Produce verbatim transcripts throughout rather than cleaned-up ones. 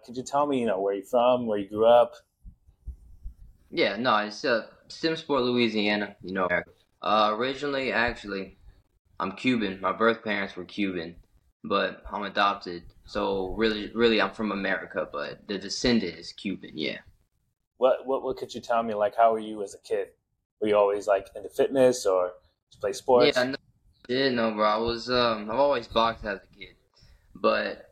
could you tell me, you know, where you're from, where you grew up? Yeah, no, it's uh, Simsport, Louisiana. You know, uh, originally, actually, I'm Cuban. My birth parents were Cuban, but I'm adopted. So really, really, I'm from America, but the descendant is Cuban. Yeah. What what what could you tell me? Like, how were you as a kid? Were you always like into fitness or just play Yeah, sports? no, yeah, no, bro. I was um, I've always boxed as a kid, but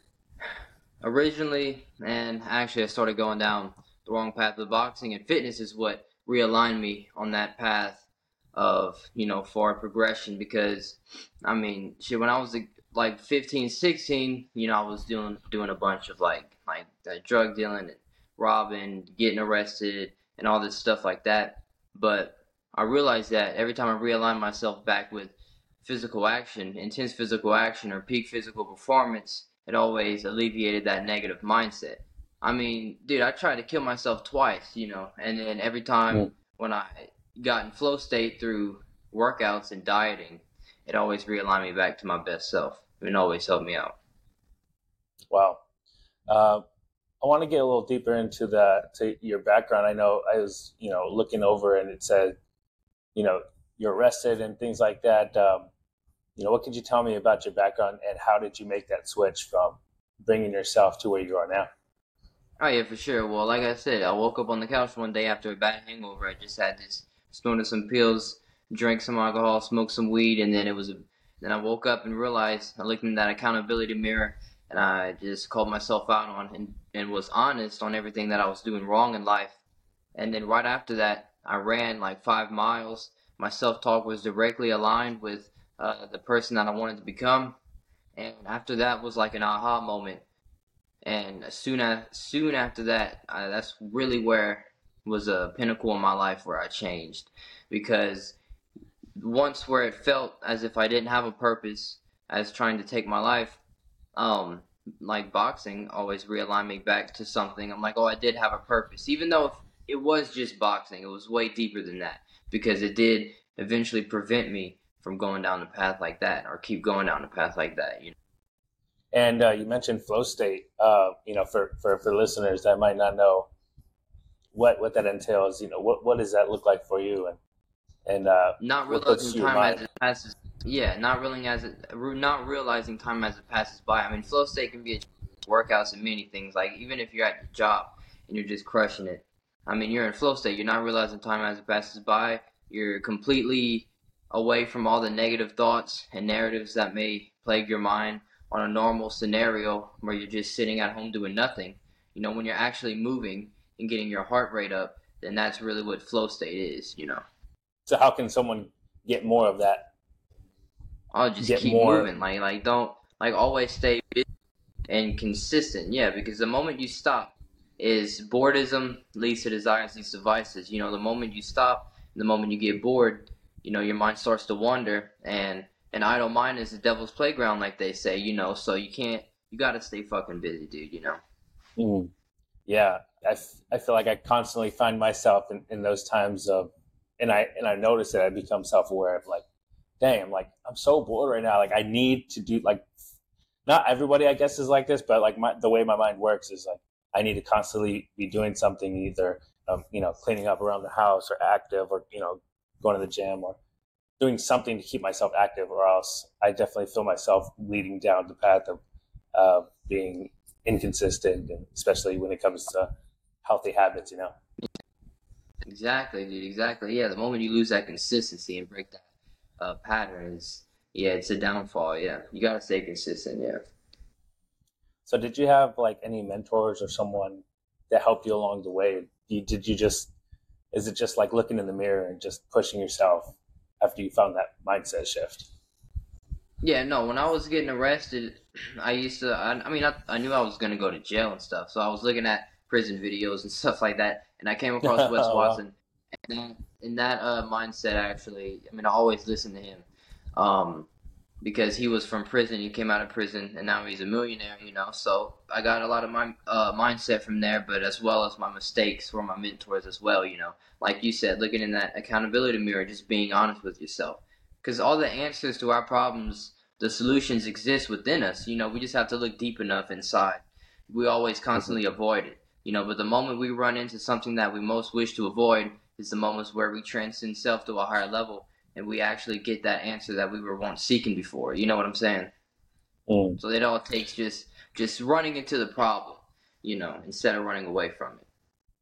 originally, and actually, I started going down the wrong path with boxing, and fitness is what realigned me on that path of, you know, forward progression. Because, I mean, shit, when I was like fifteen, sixteen, you know, I was doing doing a bunch of like like uh, drug dealing and robbing, getting arrested, and all this stuff like that. But I realized that every time I realign myself back with physical action, intense physical action, or peak physical performance, it always alleviated that negative mindset. I mean, dude, I tried to kill myself twice, you know, and then every time Mm. when I got in flow state through workouts and dieting, it always realigned me back to my best self. It always helped me out. Wow. Uh, I want to get a little deeper into the to your background. I know I was, you know, looking over and it said, you know, you're arrested and things like that. Um, you know, what could you tell me about your background and how did you make that switch from bringing yourself to where you are now? Oh yeah, for sure. Well, like I said, I woke up on the couch one day after a bad hangover. I just had this, snorted some pills, drank some alcohol, smoked some weed, and then it was a. Then I woke up and realized I looked in that accountability mirror, and I just called myself out on and and was honest on everything that I was doing wrong in life. And then right after that, I ran like five miles. My self talk was directly aligned with uh, the person that I wanted to become. And after that was like an aha moment, and soon as soon after that, I, that's really where was a pinnacle in my life where I changed, because once where it felt as if I didn't have a purpose as trying to take my life, um, like boxing always realigned me back to something. I'm like, oh, I did have a purpose, even though if it was just boxing, it was way deeper than that, because it did eventually prevent me from going down the path like that or keep going down the path like that. You know. And uh, you mentioned flow state. Uh, you know, for, for for listeners that might not know what what that entails, you know, what what does that look like for you, and and uh, Not what goes realizing through your time as mind? it passes. Yeah, not realizing as it, not realizing time as it passes by. I mean, flow state can be a workouts and many things. Like even if you're at your job and you're just crushing it. I mean, you're in flow state. You're not realizing time as it passes by. You're completely away from all the negative thoughts and narratives that may plague your mind on a normal scenario where you're just sitting at home doing nothing. You know, when you're actually moving and getting your heart rate up, then that's really what flow state is. You know. So how can someone get more of that? I'll just Get keep more. moving. Like like don't like always stay busy and consistent. Yeah, because the moment you stop is boredom leads to desires, leads to vices. You know, the moment you stop, the moment you get bored, you know, your mind starts to wander, and an idle mind is the devil's playground, like they say. You know, so you can't. You gotta stay fucking busy, dude. You know. Mm, yeah, I, f- I feel like I constantly find myself in, in those times of, and I and I notice that I become self aware of like, dang, I'm like I'm so bored right now. Like I need to do like not everybody I guess is like this, but like my the way my mind works is like I need to constantly be doing something, either um, you know, cleaning up around the house or active, or you know, going to the gym or doing something to keep myself active, or else I definitely feel myself leading down the path of uh, being inconsistent, and especially when it comes to healthy habits, you know. Exactly, dude. Exactly. Yeah, the moment you lose that consistency and break that uh, pattern is, yeah, it's a downfall. Yeah, you gotta stay consistent. Yeah. So, did you have like any mentors or someone that helped you along the way? You, did you just is it just like looking in the mirror and just pushing yourself after you found that mindset shift? Yeah, no, when I was getting arrested, I used to, I, I mean, I, I knew I was going to go to jail and stuff. So I was looking at prison videos and stuff like that. And I came across Wes Oh, wow. Watson. And that, in that uh, mindset, actually, I mean, I always listen to him. Um, because he was from prison. He came out of prison, and now he's a millionaire. You know, so I got a lot of my uh, mindset from there, but as well as my mistakes were my mentors as well. You know, like you said, looking in that accountability mirror, just being honest with yourself, because all the answers to our problems, the solutions exist within us. You know, we just have to look deep enough inside. we always Mhm. constantly avoid it. You know, but the moment we run into something that we most wish to avoid is the moments where we transcend self to a higher level and we actually get that answer that we were once seeking before. You know what I'm saying? Mm. So it all takes just just running into the problem, you know, instead of running away from it.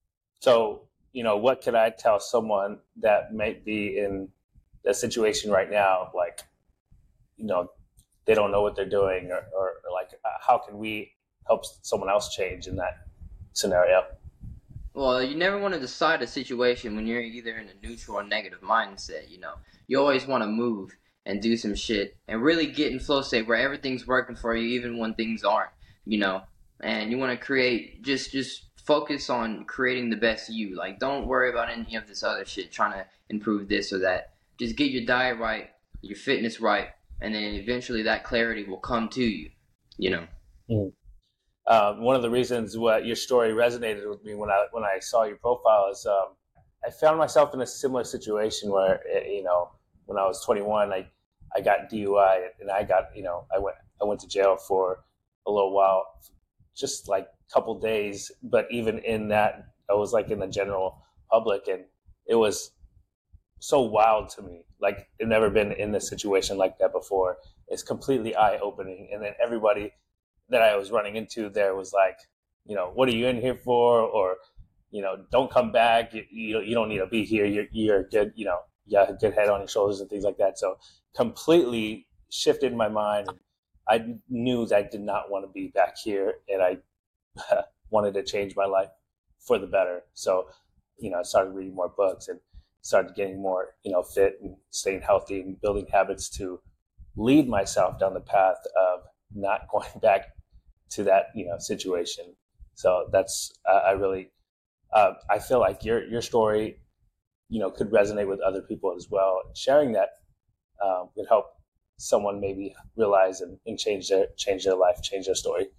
So, you know, what could I tell someone that might be in that situation right now? Like, you know, they don't know what they're doing, or, or, or like, uh, how can we help someone else change in that scenario? Well, you never want to decide a situation when you're either in a neutral or negative mindset, you know. You always want to move and do some shit and really get in flow state where everything's working for you even when things aren't, you know. And you want to create just just focus on creating the best you. Like don't worry about any of this other shit trying to improve this or that. Just get your diet right, your fitness right, and then eventually that clarity will come to you, you know. Mm. Um, one of the reasons what your story resonated with me when I when I saw your profile is, um, I found myself in a similar situation where, eh, you know, when I was twenty-one, I I got D U I, and I got, you know, I went I went to jail for a little while, just like a couple days. But even in that, I was like in the general public, and it was so wild to me. Like I've never been in a situation like that before. It's completely eye opening, and then everybody that I was running into there was like, you know, what are you in here for? Or, you know, don't come back. You, you, you don't need to be here. You're, you're good, you know, you got a good head on your shoulders and things like that. So completely shifted my mind. I knew that I did not want to be back here, and I wanted to change my life for the better. So, you know, I started reading more books and started getting more, you know, fit and staying healthy and building habits to lead myself down the path of not going back to that, you know, situation. So that's, uh, I really, uh, I feel like your your story, you know, could resonate with other people as well. Sharing that um, could help someone maybe realize and, and change their change their life, change their story.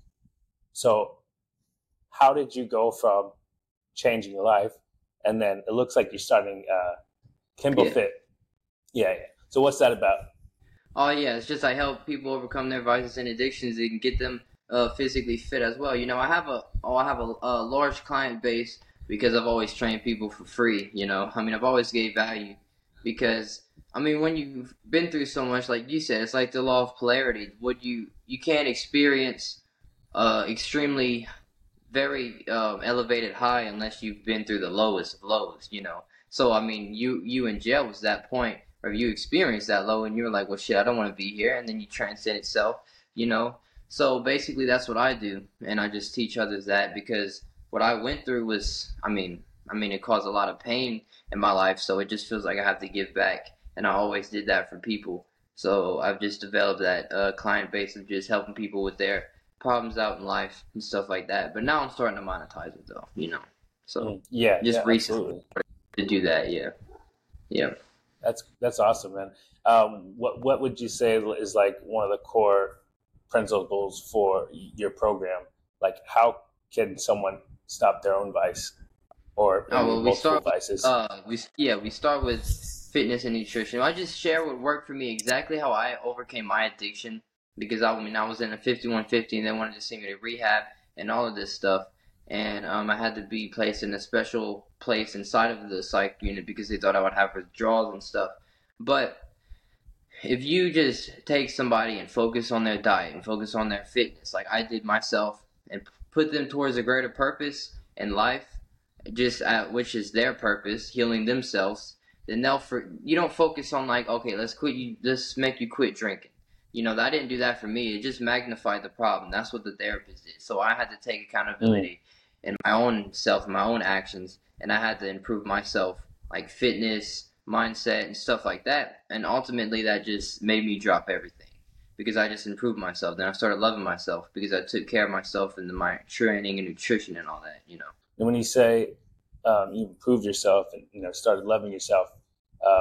So, how did you go from changing your life, and then it looks like you're starting uh, Kimbo Yeah. Fit? Yeah, yeah. So what's that about? Oh yeah, it's just I help people overcome their vices and addictions and get them uh, physically fit as well. You know, I have a oh, I have a, a large client base because I've always trained people for free. You know, I mean, I've always gave value because I mean, when you've been through so much, like you said, it's like the law of polarity. What you you can't experience uh, extremely very um, elevated high unless you've been through the lowest of lows, you know. So I mean, you you in jail was that point, or you experienced that low, and you're like, well, shit, I don't want to be here, and then you transcend itself, you know. So basically, that's what I do, and I just teach others that because what I went through was, I mean, I mean, it caused a lot of pain in my life, so it just feels like I have to give back, and I always did that for people. So I've just developed that uh, client base of just helping people with their problems out in life and stuff like that. But now I'm starting to monetize it though, you know. So Mm, yeah, just yeah, recently absolutely. to do that, yeah, yeah. That's that's awesome, man. Um, what what would you say is like one of the core principles for your program? Like, how can someone stop their own vice, or Oh maybe well, we multiple start with vices? uh, we yeah, we start with fitness and nutrition. I just share what worked for me, exactly how I overcame my addiction. Because I, I mean, I was in a fifty-one fifty, and they wanted to send me to rehab and all of this stuff, and um, I had to be placed in a special place inside of the psych unit because they thought I would have withdrawals and stuff. But if you just take somebody and focus on their diet and focus on their fitness, like I did myself, and put them towards a greater purpose in life, just at which is their purpose, healing themselves, then they'll for you don't focus on like, okay, let's quit you, let's make you quit drinking. You know, I didn't do that for me. It just magnified the problem. That's what the therapist did. So I had to take Mm, accountability in my own self, my own actions, and I had to improve myself, like fitness, mindset, and stuff like that. And ultimately, that just made me drop everything because I just improved myself. Then I started loving myself because I took care of myself and my training and nutrition and all that. You know. and when you say um, you improved yourself and, you know, started loving yourself, uh,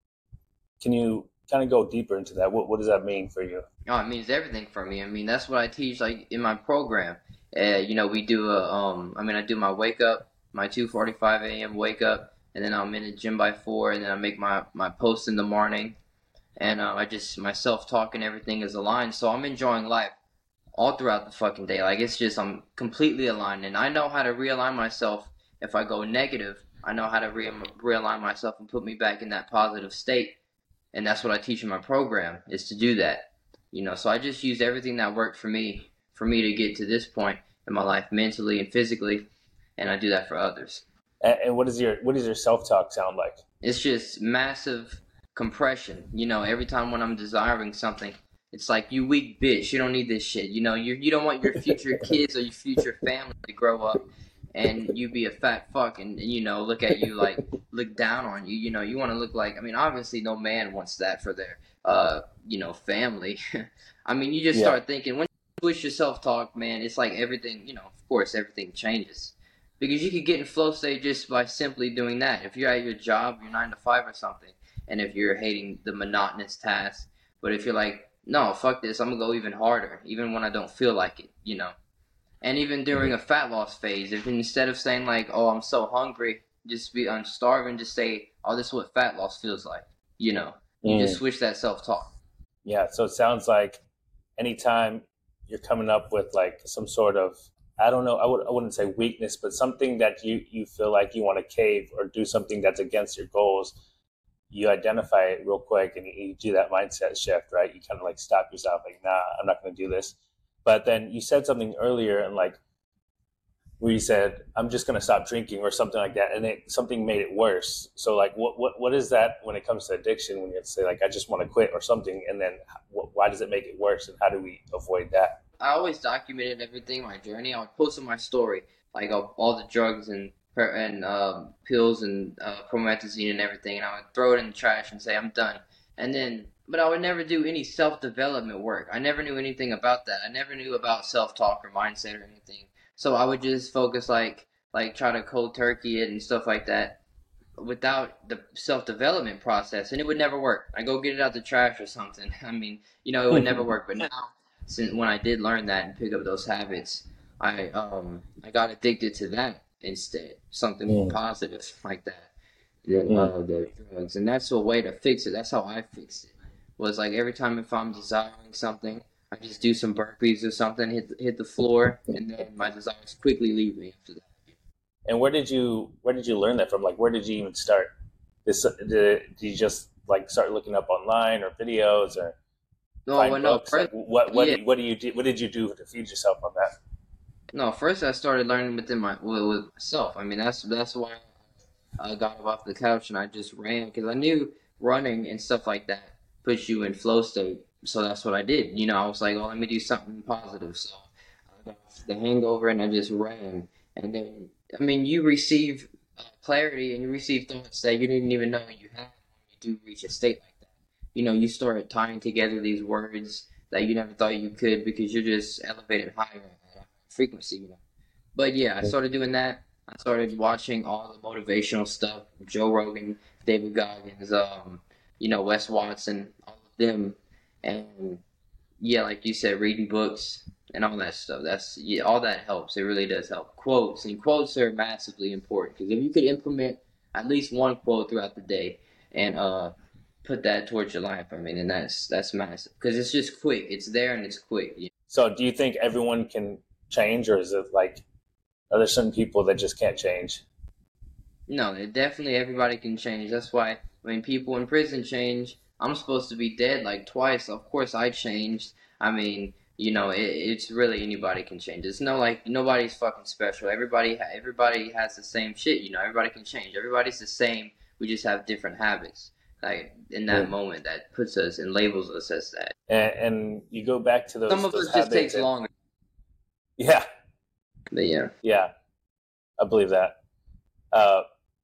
can you kind of go deeper into that? What what does that mean for you? Oh, it means everything for me. I mean, that's what I teach, like in my program. Uh, you know, we do a, um, I mean, I do my wake up, my two forty-five a m wake up, and then I'm in the gym by four, and then I make my my post in the morning, and uh, I just my self talk and everything is aligned. So I'm enjoying life. all throughout the fucking day. Like it's just I'm completely aligned, and I know how to realign myself if I go negative. I know how to re- realign myself and put me back in that positive state, and that's what I teach in my program is to do that. You know, so I just use everything that worked for me for me to get to this point in my life, mentally and physically, and I do that for others. And, and what is your what does your self talk sound like? It's just massive compression. You know, every time when I'm desiring something, it's like you weak bitch. You don't need this shit. You know, you you don't want your future kids or your future family to grow up and you be a fat fuck and you know look at you like look down on you. You know, you want to look like. I mean, obviously, no man wants that for their uh you know family. I mean, you just Yeah. start thinking when you switch your self talk, man. It's like everything. You know, of course, everything changes. Because you could get in flow state just by simply doing that. If you're at your job, you're nine to five or something, and if you're hating the monotonous task, but if you're like, no, fuck this, I'm gonna go even harder, even when I don't feel like it, you know. And even during Mm-hmm. a fat loss phase, if instead of saying like, oh, I'm so hungry, just be, I'm starving, just say, oh, this is what fat loss feels like, you know. You just Mm. switch that self talk. Yeah. So it sounds like anytime you're coming up with like some sort of I don't know, I would I wouldn't say weakness, but something that you you feel like you want to cave or do something that's against your goals, you identify it real quick and you, you do that mindset shift, right? You kind of like stop yourself, like, nah, I'm not going to do this. But then you said something earlier, and like where you said, I'm just going to stop drinking or something like that, and it, something made it worse. So like, what what what is that when it comes to addiction? When you say like, I just want to quit or something, and then wh- why does it make it worse, and how do we avoid that? I always documented everything, my journey. I would post on my story, like all, all the drugs and and um, pills and uh, promethazine and everything, and I would throw it in the trash and say I'm done. And then, but I would never do any self development work. I never knew anything about that. I never knew about self talk or mindset or anything. So I would just focus like like try to cold turkey it and stuff like that without the self development process, and it would never work. I go get it out the trash or something. I mean, you know, it would never work. But now, since when I did learn that and pick up those habits, I um I got addicted to that instead, something more Mm, positive like that than mm. uh, the drugs, and that's a way to fix it. That's how I fixed it. Was like every time if I'm desiring something, I just do some burpees or something, hit the, hit the floor, and then my desires quickly leave me after that. And where did you where did you learn that from? Like, where did you even start? This did, did you just like start looking up online or videos or No, find well, no, books? Like, first, what what yeah. do you, what do you do? What did you do to feed yourself on that? No, first I started learning within my with, with myself. I mean, that's that's why I got up off the couch and I just ran because I knew running and stuff like that puts you in flow state. So that's what I did. You know, I was like, oh, let me do something positive. So I got off the hangover and I just ran. And then, I mean, you receive uh, clarity and you receive thoughts that you didn't even know you had when you do reach a state like that. You know, you start tying together these words that you never thought you could because you're just elevated higher at a frequency. You know. But yeah, I started doing that. I started watching all the motivational stuff, Joe Rogan, David Goggins, um, you know, Wes Watson, all of them, and yeah, like you said, reading books and all that stuff. That's yeah, all that helps. It really does help. Quotes and quotes are massively important because if you could implement at least one quote throughout the day and uh, put that towards your life, I mean, and that's that's massive because it's just quick. It's there and it's quick. You So, do you think everyone can change, or is it like are there some people that just can't change? No, it definitely everybody can change. That's why when people in prison change, I'm supposed to be dead like twice. Of course, I changed. I mean, you know, it, it's really anybody can change. It's no like nobody's fucking special. Everybody, everybody has the same shit. You know, everybody can change. Everybody's the same. We just have different habits. Like in that Mm. moment, that puts us and labels us as that. And, and you go back to Some those of those us just habits, takes and longer. yeah, But yeah. yeah, I believe that. Uh,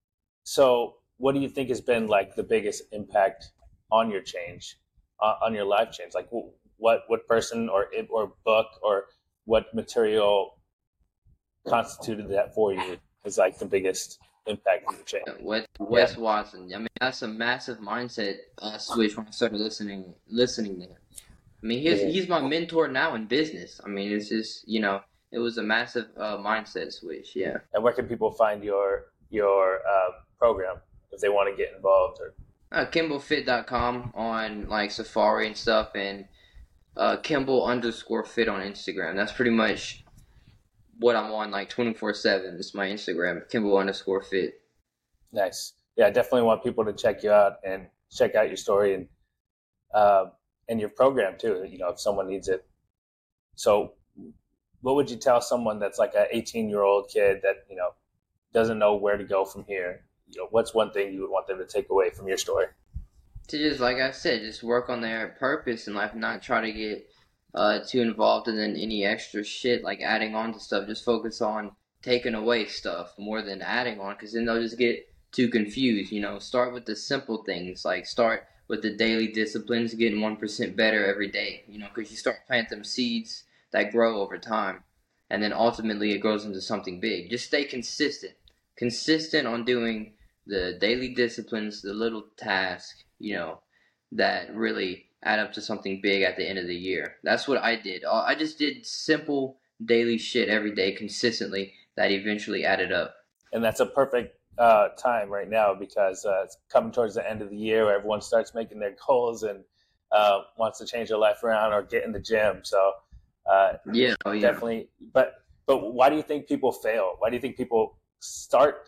so, what do you think has been like the biggest impact on your change, uh, on your life change? Like, wh- what what person or or book or what material constituted that for you is like the biggest impact of your change? Wes, Yeah. Wes Watson. I mean, that's a massive mindset uh, switch when I started listening listening to him. I mean, he's Mhm. he's my mentor now in business. I mean, it's just you know, it was a massive uh, mindset switch. Yeah, And where can people find your your uh, program if they want to get involved? Or uh, Kimbo Fit dot com on like Safari and stuff, and uh, Kimball underscore fit on Instagram. That's pretty much what I'm on like twenty-four seven. It's my Instagram, Kimball underscore fit. Nice. Yeah, I definitely want people to check you out and check out your story and uh, and your program too. You know, if someone needs it. So, what would you tell someone that's like an eighteen year old kid that you know doesn't know where to go from here? You know, what's one thing you would want them to take away from your story? To just, like I said, just work on their purpose in life, not try to get uh, too involved in any extra shit, like adding on to stuff. Just focus on taking away stuff more than adding on, because then they'll just get too confused. You know, start with the simple things, like start with the daily disciplines, getting one percent better every day, you know, because you start planting them seeds that grow over time, and then ultimately it grows into something big. Just stay consistent, consistent on doing the daily disciplines, the little tasks, you know, that really add up to something big at the end of the year. That's what I did. I just did simple daily shit every day consistently that eventually added up. And that's a perfect uh, time right now because uh, it's coming towards the end of the year where everyone starts making their goals and uh, wants to change their life around or get in the gym. So uh, yeah, oh, yeah, definitely. But but why do you think people fail? Why do you think people start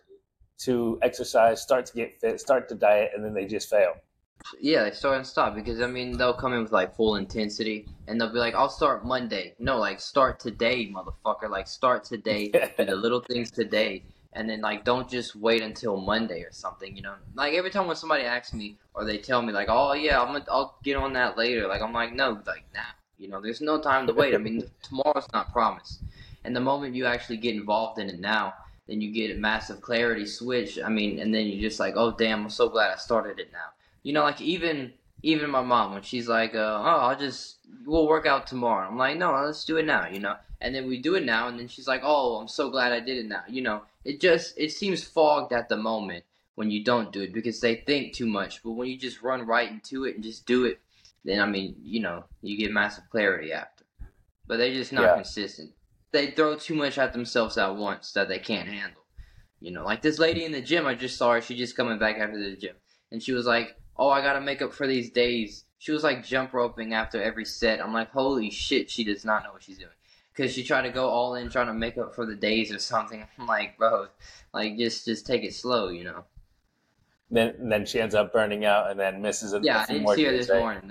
to exercise, start to get fit, start to diet, and then they just fail? Yeah, they start and stop because I mean they'll come in with like full intensity and they'll be like, "I'll start Monday." No, like start today, motherfucker. Like start today, do the little things today, and then like don't just wait until Monday or something. You know, like every time when somebody asks me or they tell me like, "Oh yeah, I'm gonna, I'll get on that later," like I'm like, "No, like now." You know, there's no time to wait. I mean, tomorrow's not promised, and the moment you actually get involved in it now, then you get a massive clarity switch. I mean, and then you're just like, "Oh damn, I'm so glad I started it now." You know, like even even my mom when she's like, uh, "Oh, I'll just we'll work out tomorrow." I'm like, "No, let's do it now." You know, and then we do it now, and then she's like, "Oh, I'm so glad I did it now." You know, it just it seems fogged at the moment when you don't do it because they think too much. But when you just run right into it and just do it, then I mean, you know, you get massive clarity after. But they're just not Yeah. consistent. They throw too much at themselves at once that they can't handle. You know, like this lady in the gym, I just saw her. She just coming back after the gym, and she was like, "Oh, I gotta make up for these days." She was like jump roping after every set. I'm like, holy shit, she does not know what she's doing. Because she tried to go all in trying to make up for the days or something. I'm like, bro, like just just take it slow, you know. Then and then she ends up burning out and then misses a, Yeah, a I few didn't more see her days, this right? morning.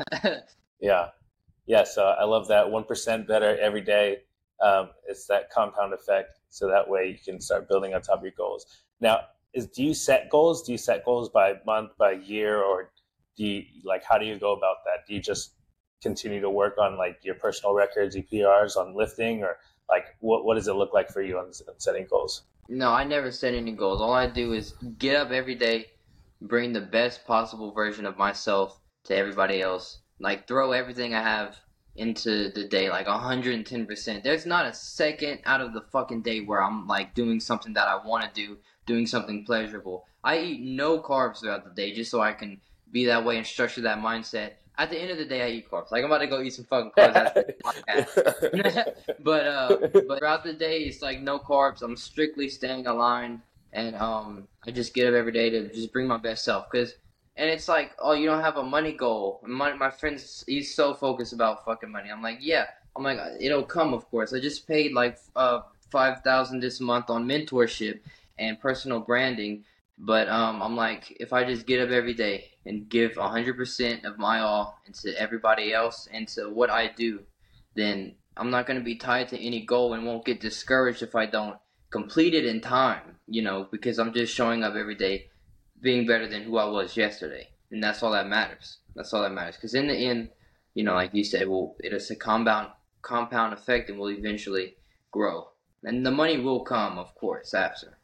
Yeah. Yeah, so I love that one percent better every day. Um, it's that compound effect. So that way you can start building on top of your goals. Now, is do you set goals? Do you set goals by month, by year, or do you like how do you go about that? Do you just continue to work on like your personal records, your P Rs on lifting, or like what what does it look like for you on, on setting goals? No, I never set any goals. All I do is get up every day, bring the best possible version of myself to everybody else. Like throw everything I have into the day, like one hundred ten percent. There's not a second out of the fucking day where I'm like doing something that I want to do, doing something pleasurable. I eat no carbs throughout the day just so I can be that way and structure that mindset. At the end of the day, I eat carbs. Like I'm about to go eat some fucking carbs after this podcast. but uh, but throughout the day, it's like no carbs. I'm strictly staying aligned, and um, I just get up every day to just bring my best self. Cause, and it's like, oh, you don't have a money goal. My my friend's he's so focused about fucking money. I'm like, yeah. I'm like, it'll come, of course. I just paid like uh five thousand this month on mentorship and personal branding. But um, I'm like, if I just get up every day and give one hundred percent of my all into everybody else and to what I do, then I'm not going to be tied to any goal and won't get discouraged if I don't complete it in time, you know, because I'm just showing up every day being better than who I was yesterday. And that's all that matters. That's all that matters. Because in the end, you know, like you said, well, it's a compound, compound effect and will eventually grow. And the money will come, of course, after.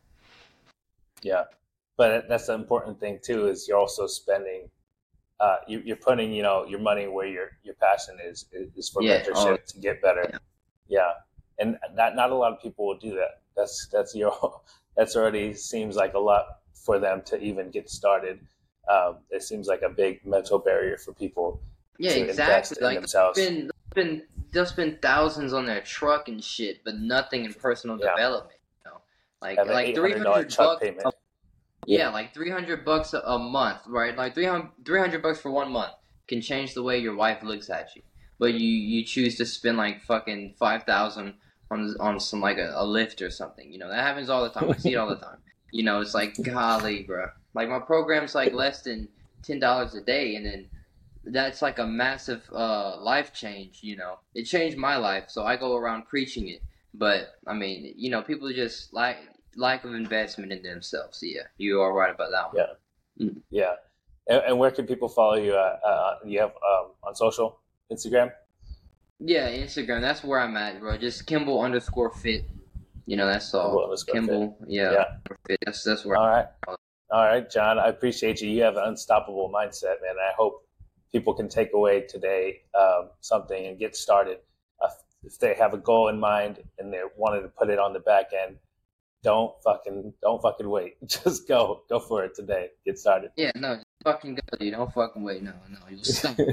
Yeah. But that's the important thing too. Is you're also spending, uh, you, you're putting, you know, your money where your your passion is is for Yeah, mentorship oh, to get better. yeah. Yeah, and not not a lot of people will do that. That's that's your that's already seems like a lot for them to even get started. Um, it seems like a big mental barrier for people Yeah, to invest exactly. in Like themselves. they'll spend, they'll spend, they'll spend thousands on their truck and shit, but nothing in personal Yeah, development. You know, like have an like eight three hundred dollar hundred truck bucks. payment. Yeah, like three hundred bucks a, a month, right? Like three hundred, three hundred bucks for one month can change the way your wife looks at you. but you you choose to spend like fucking five thousand on on some like a, a lift or something. You know that happens all the time. I see it all the time. You know, it's like golly, bro. Like my program's like less than ten dollars a day, and then that's like a massive uh, life change. You know, it changed my life, so I go around preaching it. But I mean, you know, people just like lack of investment in themselves. So, yeah, you are right about that one. Yeah, mm. yeah. And, and where can people follow you? Uh, uh, you have um, on social, Instagram. Yeah, Instagram. That's where I'm at, bro. Just Kimball underscore fit. You know, that's all. Kimball, Kimball yeah. yeah. Fit. That's that's where. All right, all right, John. I appreciate you. You have an unstoppable mindset, man. I hope people can take away today um, something and get started. Uh, if they have a goal in mind and they're wanting to put it on the back end, don't fucking don't fucking wait. Just go, go for it today. Get started. Yeah, no, just fucking go. You don't fucking wait. No, no, you'll stop.